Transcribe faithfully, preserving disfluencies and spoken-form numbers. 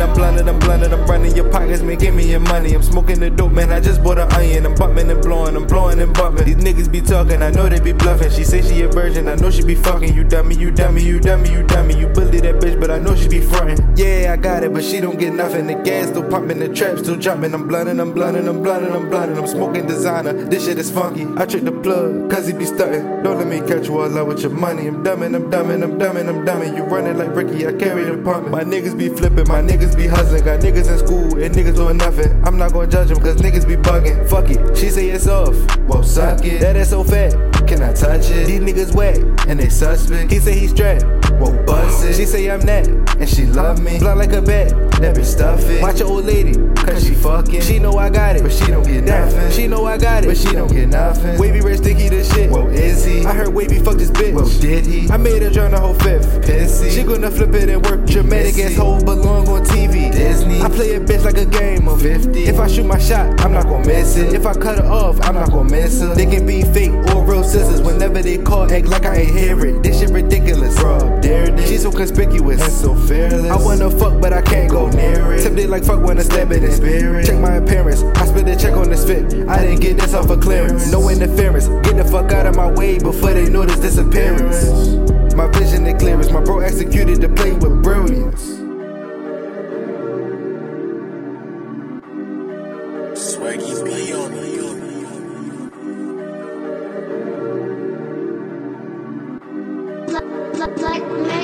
I'm blunted, I'm blunted, I'm running your pockets, man, give me your money. I'm smoking the dope, man, I just bought an onion. I'm bumping and blowing, I'm blowing and bumping. These niggas be talking, I know they be bluffing. She say she a virgin, I know she be fucking. You dummy, you dummy, you dummy, you dummy. You bully that bitch, but I know she be frontin'. Yeah, I got it, but she don't get nothing. The gas still pumping, the trap still jumping. I'm blunted, I'm blunted, I'm blunted, I'm blunted. I'm smoking designer, this shit is funky. I trick the plug, cause he be stuntin'. Don't let me catch you all out with your money. I'm dumbin', I'm dumbin', I'm dumbin', I'm dumbin'. You running like Ricky, I carry the pumpin'. My niggas be flippin', my niggas be hustling. Got niggas in school and niggas doing nothing. I'm not gonna judge them, cause niggas be bugging. Fuck it, she say it's off, well suck it. That ass so fat, can I touch it? These niggas wet, and they suspect. He say he strapped, well bust it. She say I'm that, and she love me. Blunt like a bat, that bitch stuff it. Watch your old lady, cause she fucking. She know I got it, but she don't get nothing. She know I got it, but she don't get nothing. Wavy red sticky the shit, well is he? I heard Wavy fuck this bitch, well did he? I made her join the whole fifth, pissy. She gonna flip it and work, dramatic ass hoe belong on T V, Disney. I play a bitch like a game of fifty. If I shoot my shot, I'm not gonna miss it. If I cut her off, I'm not gonna miss her. They can be fake or real sisters. Whenever they call, act like I ain't hear it. This shit ridiculous, bro. Dare it. She's so conspicuous and so fearless. I wanna fuck, but I can't go near it. Tempted like fuck when I stab it in spirit. Check my appearance, I spit a check on this fit. I didn't get this off a clearance. No interference, get the fuck out of my way before they notice disappearance. My vision and clearance, my bro executed the play with brilliance. Swaggy be on me. Like, like, like